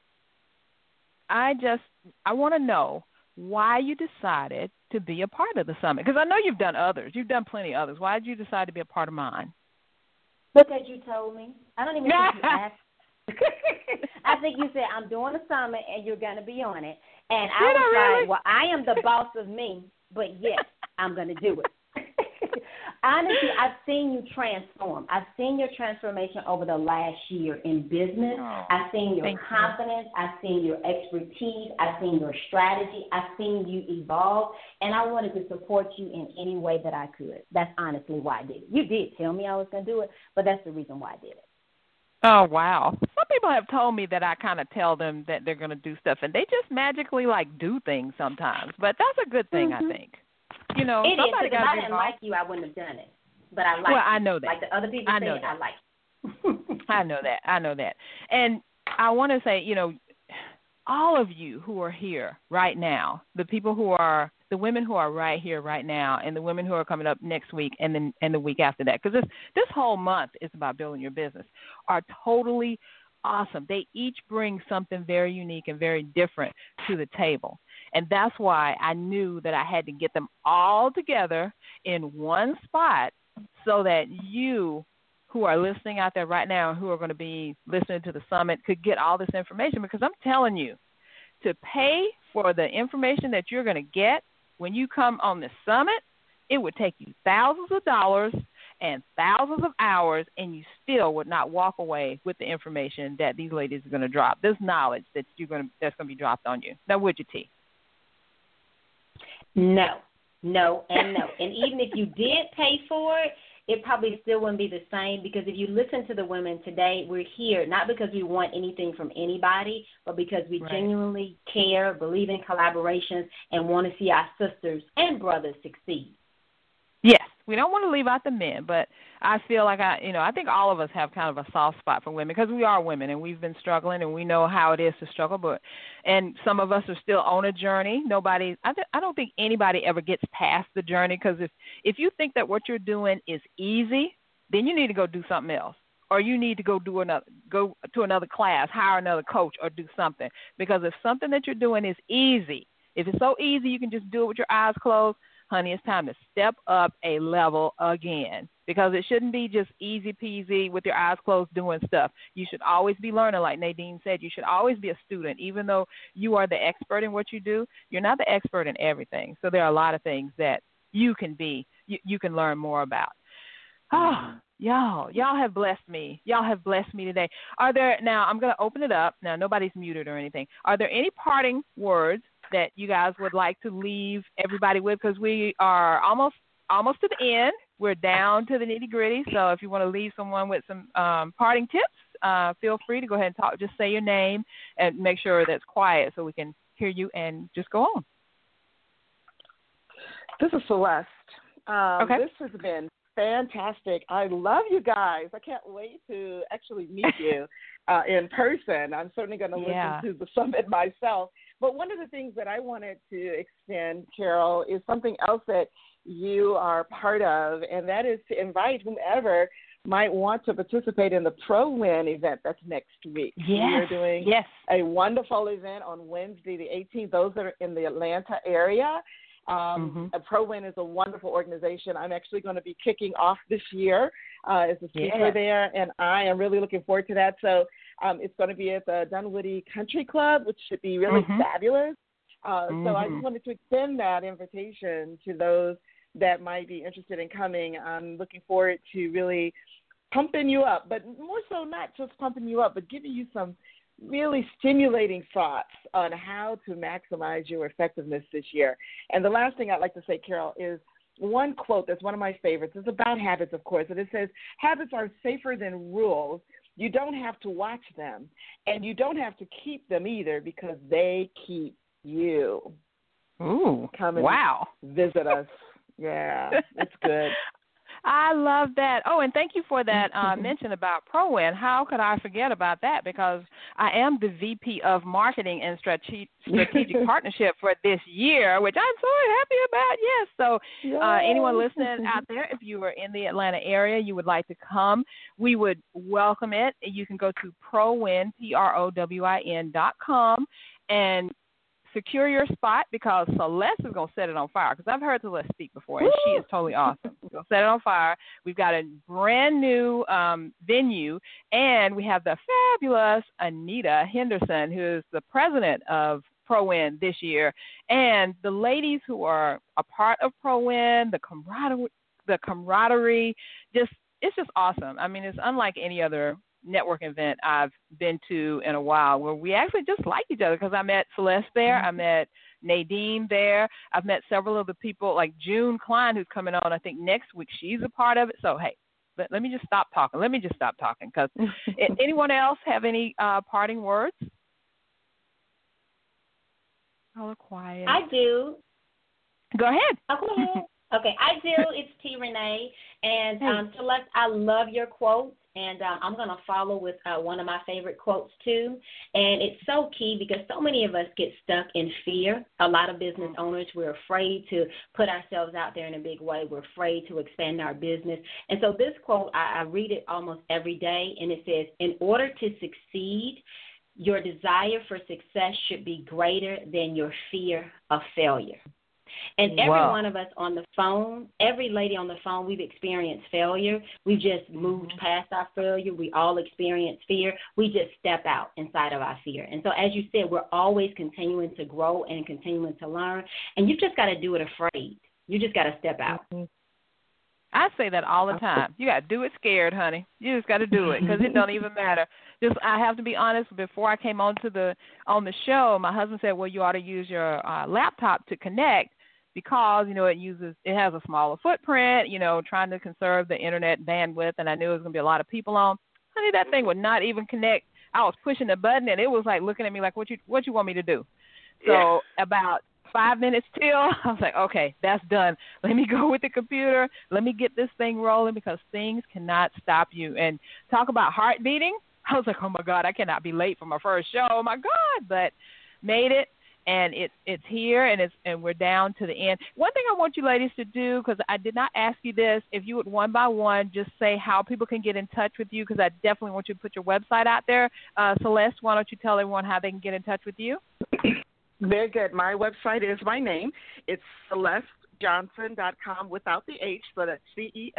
want to know why you decided to be a part of the summit, because I know you've done others. You've done plenty of others. Why did you decide to be a part of mine? Because you told me. I don't even think you asked. I think you said, I'm doing a summit and you're going to be on it. And I was like, well, I am the boss of me, but yes, I'm going to do it. Honestly, I've seen you transform. I've seen your transformation over the last year in business. I've seen your confidence. I've seen your expertise. I've seen your strategy. I've seen you evolve, and I wanted to support you in any way that I could. That's honestly why I did it. You did tell me I was going to do it, but that's the reason why I did it. Oh, wow. Some people have told me that I kind of tell them that they're going to do stuff, and they just magically, do things sometimes. But that's a good thing, I think. You know, it somebody is, because if I didn't like you, I wouldn't have done it. But I like I know that. Like the other people say, I like it. I know that. And I want to say, all of you who are here right now, the women who are right here right now, and the women who are coming up next week and the week after that, because this whole month is about building your business, are totally awesome. They each bring something very unique and very different to the table. And that's why I knew that I had to get them all together in one spot so that you who are listening out there right now and who are going to be listening to the summit could get all this information, because I'm telling you, to pay for the information that you're going to get when you come on the summit, it would take you thousands of dollars and thousands of hours, and you still would not walk away with the information that these ladies are going to drop, this knowledge that's going to be dropped on you. Now, would you, T? No. And even if you did pay for it, it probably still wouldn't be the same, because if you listen to the women today, we're here not because we want anything from anybody, but because we genuinely care, believe in collaborations, and want to see our sisters and brothers succeed. Yes, we don't want to leave out the men, but I feel like I think all of us have kind of a soft spot for women, because we are women and we've been struggling and we know how it is to struggle. And some of us are still on a journey. I don't think anybody ever gets past the journey, because if you think that what you're doing is easy, then you need to go do something else, or you need to go to another class, hire another coach, or do something. Because if something that you're doing is easy, if it's so easy you can just do it with your eyes closed, honey, it's time to step up a level again, because it shouldn't be just easy peasy with your eyes closed doing stuff. You should always be learning, like Nadine said. You should always be a student. Even though you are the expert in what you do, you're not the expert in everything. So there are a lot of things that you can learn more about. Oh, y'all have blessed me. Y'all have blessed me today. Now I'm going to open it up. Now, nobody's muted or anything. Are there any parting words that you guys would like to leave everybody with? Because we are almost to the end. We're down to the nitty gritty. So if you want to leave someone with some parting tips, feel free to go ahead and talk. Just say your name and make sure that's quiet so we can hear you, and just go on. This is Celeste. Okay. This has been fantastic. I love you guys. I can't wait to actually meet you in person. I'm certainly going to listen to the summit myself. But one of the things that I wanted to extend, Carol, is something else that you are part of, and that is to invite whomever might want to participate in the ProWin event that's next week. Yes. We're doing a wonderful event on Wednesday the 18th. Those that are in the Atlanta area. ProWin is a wonderful organization. I'm actually going to be kicking off this year as a speaker there, and I am really looking forward to that. So it's going to be at the Dunwoody Country Club, which should be really fabulous. So I just wanted to extend that invitation to those that might be interested in coming. I'm looking forward to really pumping you up, but more so not just pumping you up, but giving you some really stimulating thoughts on how to maximize your effectiveness this year. And the last thing I'd like to say, Carol, is one quote that's one of my favorites. It's about habits, of course, and it says, habits are safer than rules. You don't have to watch them, and you don't have to keep them either, because they keep you. Ooh, Come and visit us Yeah, it's good. I love that. Oh, and thank you for that mention about ProWin. How could I forget about that? Because I am the VP of Marketing and Strategic Partnership for this year, which I'm so happy about. Yes. So anyone listening out there, if you are in the Atlanta area, you would like to come, we would welcome it. You can go to ProWin, PROWIN.com, and secure your spot, because Celeste is going to set it on fire, because I've heard Celeste speak before, and she is totally awesome. We're going to set it on fire. We've got a brand new venue, and we have the fabulous Anita Henderson, who is the president of ProWin this year, and the ladies who are a part of ProWin, the camaraderie, it's just awesome. I mean, it's unlike any other network event I've been to in a while, where we actually just like each other, because I met Celeste there, I met Nadine there, I've met several of the people like June Klein, who's coming on I think next week. She's a part of it. So hey, let me just stop talking. Because anyone else have any parting words? All quiet. I do. Go ahead. Okay, I do. It's T. Renee. And Celeste, I love your quotes. And I'm going to follow with one of my favorite quotes, too. And it's so key, because so many of us get stuck in fear. A lot of business owners, we're afraid to put ourselves out there in a big way. We're afraid to expand our business. And so this quote, I read it almost every day, and it says, in order to succeed, your desire for success should be greater than your fear of failure. And every one of us on the phone, every lady on the phone, we've experienced failure. We've just moved past our failure. We all experience fear. We just step out inside of our fear. And so, as you said, we're always continuing to grow and continuing to learn. And you've just got to do it afraid. You just got to step out. I say that all the time. You got to do it scared, honey. You just got to do it, because it don't even matter. I have to be honest. Before I came on the show, my husband said, "Well, you ought to use your laptop to connect, because it has a smaller footprint. Trying to conserve the internet bandwidth." And I knew it was going to be a lot of people on. Honey, that thing would not even connect. I was pushing the button, and it was like looking at me like, "What you want me to do?" So about 5 minutes till, I was like, okay, that's done. Let me go with the computer. Let me get this thing rolling, because things cannot stop you. And talk about heart beating. I was like, oh, my God, I cannot be late for my first show. Oh, my God. But made it, and it's here, and we're down to the end. One thing I want you ladies to do, because I did not ask you this, if you would one by one just say how people can get in touch with you, because I definitely want you to put your website out there. Celeste, why don't you tell everyone how they can get in touch with you? Very good. My website is my name. It's CelesteJohnson.com without the H, so that's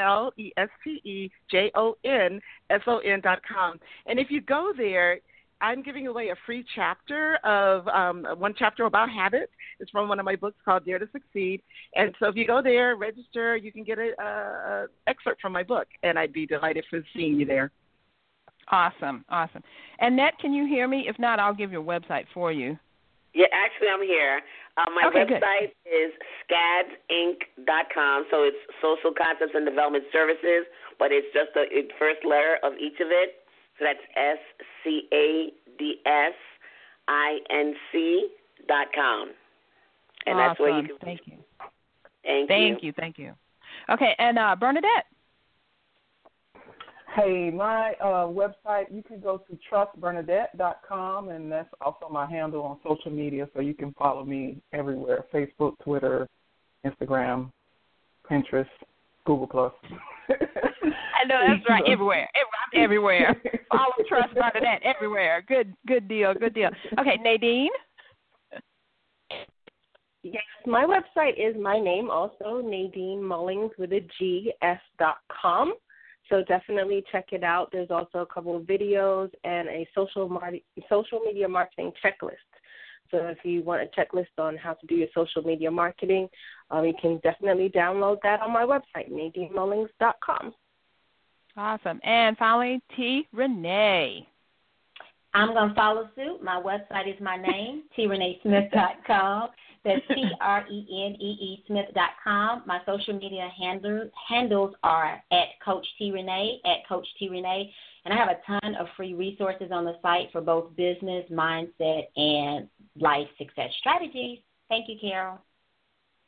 CelesteJohnson.com. And if you go there, I'm giving away a free chapter of one chapter about habits. It's from one of my books called Dare to Succeed. And so if you go there, register, you can get an excerpt from my book, and I'd be delighted for seeing you there. Awesome. Annette, can you hear me? If not, I'll give your website for you. Yeah, actually, I'm here. My website is scadsinc.com, so it's Social Concepts and Development Services, but it's just the first letter of each of it. So that's SCADSINC.com. And awesome. That's where you can. Thank you. Thank you. Okay, and Bernadette. Hey, my website, you can go to trustbernadette.com, and that's also my handle on social media, so you can follow me everywhere, Facebook, Twitter, Instagram, Pinterest, Google+. I know, that's right, everywhere. I'm everywhere. Follow Trust Bernadette everywhere. Good deal. Okay, Nadine? Yes, my website is my name also, Nadine Mullings with a G.com. So definitely check it out. There's also a couple of videos and a social media marketing checklist. So if you want a checklist on how to do your social media marketing, you can definitely download that on my website, NadineMullings.com. Awesome. And finally, T. Renee. I'm going to follow suit. My website is my name, TReneeSmith.com. That's TRENEE Smith.com. My social media handles are at Coach T. Renee, at Coach T. Renee. And I have a ton of free resources on the site for both business, mindset, and life success strategies. Thank you, Carol.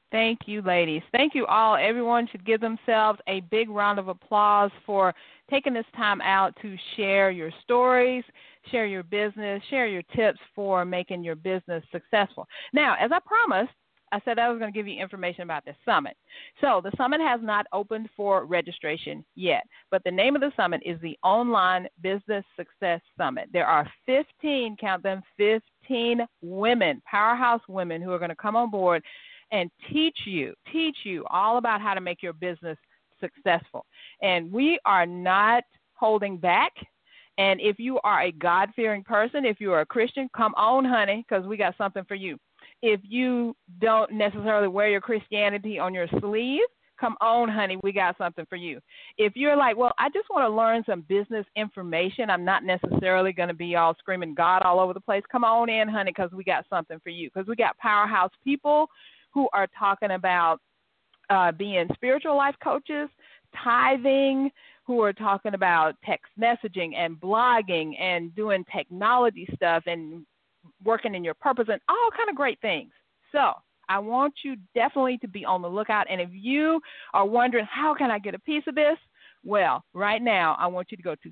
Thank you, ladies. Thank you all. Everyone should give themselves a big round of applause for taking this time out to share your stories, share your business, share your tips for making your business successful. Now, as I promised, I said I was going to give you information about this summit. So the summit has not opened for registration yet, but the name of the summit is the Online Business Success Summit. There are 15, count them, 15 women, powerhouse women who are going to come on board and teach you all about how to make your business successful. And we are not holding back. And if you are a God-fearing person, if you are a Christian, come on, honey, because we got something for you. If you don't necessarily wear your Christianity on your sleeve, come on, honey, we got something for you. If you're like, well, I just want to learn some business information, I'm not necessarily going to be all screaming God all over the place, come on in, honey, because we got something for you. Because we got powerhouse people who are talking about being spiritual life coaches, tithing, who are talking about text messaging and blogging and doing technology stuff and working in your purpose and all kind of great things. So I want you definitely to be on the lookout. And if you are wondering, how can I get a piece of this? Well, right now, I want you to go to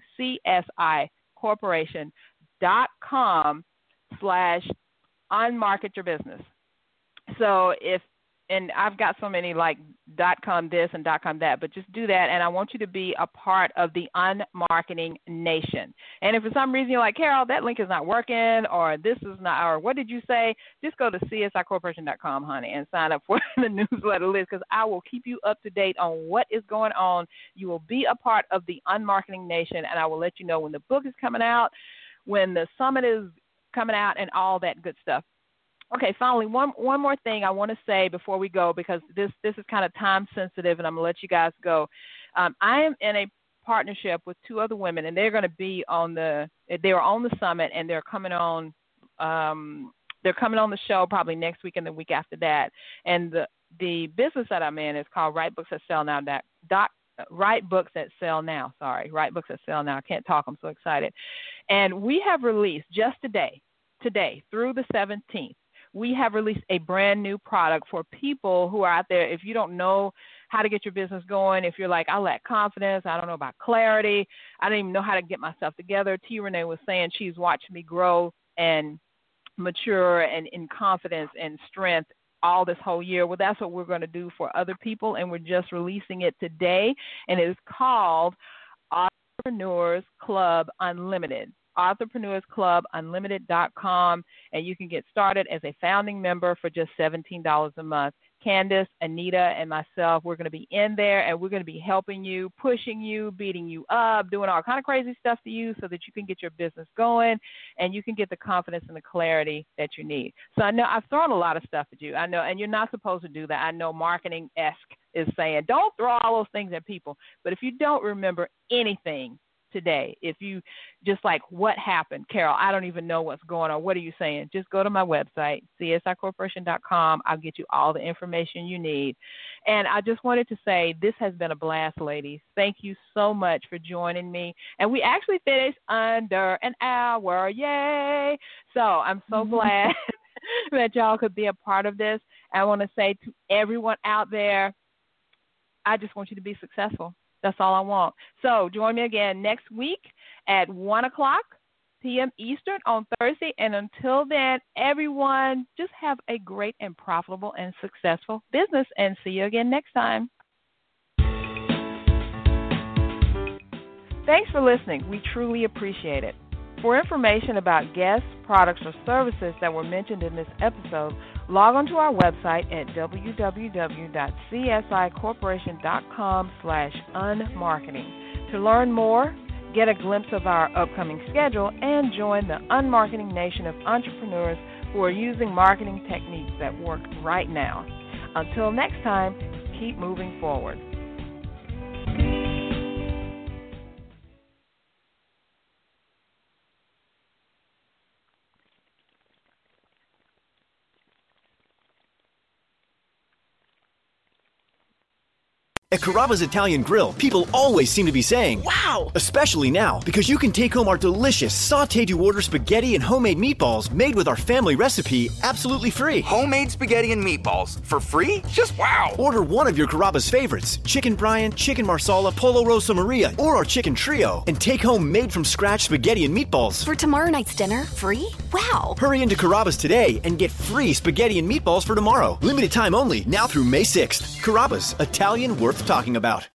CSIcorporation.com/unmarket your business. So and I've got so many like .com this and .com that, but just do that, and I want you to be a part of the Unmarketing Nation. And if for some reason you're like, Carol, that link is not working, or this is not, or what did you say? Just go to CSIcorporation.com, honey, and sign up for the newsletter list, because I will keep you up to date on what is going on. You will be a part of the Unmarketing Nation, and I will let you know when the book is coming out, when the summit is coming out, and all that good stuff. Okay, finally, one more thing I want to say before we go, because this is kind of time sensitive, and I'm going to let you guys go. I am in a partnership with two other women, and they're going to be they're on the summit, and they're coming on the show probably next week and the week after that. And the business that I'm in is called Write Books That Sell Now. Write Books That Sell Now. Sorry, Write Books That Sell Now. I can't talk. I'm so excited. And we have released just today through the 17th. We have released a brand new product for people who are out there. If you don't know how to get your business going, if you're like, I lack confidence, I don't know about clarity, I don't even know how to get myself together. T. Renee was saying she's watched me grow and mature and in confidence and strength all this whole year. Well, that's what we're going to do for other people, and we're just releasing it today, and it is called Entrepreneurs Club Unlimited. entrepreneursclubunlimited.com, and you can get started as a founding member for just $17 a month. Candace, Anita, and myself, we're going to be in there, and we're going to be helping you, pushing you, beating you up, doing all kind of crazy stuff to you so that you can get your business going and you can get the confidence and the clarity that you need. So I know I've thrown a lot of stuff at you. I know, and you're not supposed to do that. I know Marketing-esque is saying, don't throw all those things at people. But if you don't remember anything today, if you just like, what happened, Carol, I don't even know what's going on, what are you saying, just go to my website, CSIcorporation.com. I'll get you all the information you need. And I just wanted to say, this has been a blast, ladies. Thank you so much for joining me. And we actually finished under an hour. Yay. So I'm so glad that y'all could be a part of this. I want to say to everyone out there, I just want you to be successful. That's all I want. So join me again next week at 1 o'clock p.m. Eastern on Thursday. And until then, everyone, just have a great and profitable and successful business. And see you again next time. Thanks for listening. We truly appreciate it. For information about guests, products, or services that were mentioned in this episode, log on to our website at www.CSIcorporation.com/unmarketing. To learn more, get a glimpse of our upcoming schedule, and join the Unmarketing Nation of entrepreneurs who are using marketing techniques that work right now. Until next time, keep moving forward. At Carrabba's Italian Grill, people always seem to be saying, wow! Especially now, because you can take home our delicious sauté-to-order spaghetti and homemade meatballs made with our family recipe absolutely free. Homemade spaghetti and meatballs for free? Just wow! Order one of your Carrabba's favorites, Chicken Bryant, Chicken Marsala, Polo Rosa Maria, or our Chicken Trio, and take home made-from-scratch spaghetti and meatballs. For tomorrow night's dinner, free? Wow! Hurry into Carrabba's today and get free spaghetti and meatballs for tomorrow. Limited time only, now through May 6th. Carrabba's, Italian worth talking about.